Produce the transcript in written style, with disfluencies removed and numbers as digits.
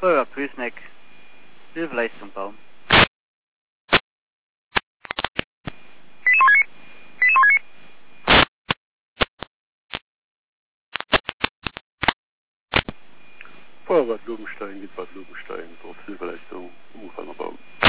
Feuerwehr Pößneck, Hilfeleistung Baum. Feuerwehr Blumenstein, Bad Blumenstein, Hilfeleistung, Umfallerbaum.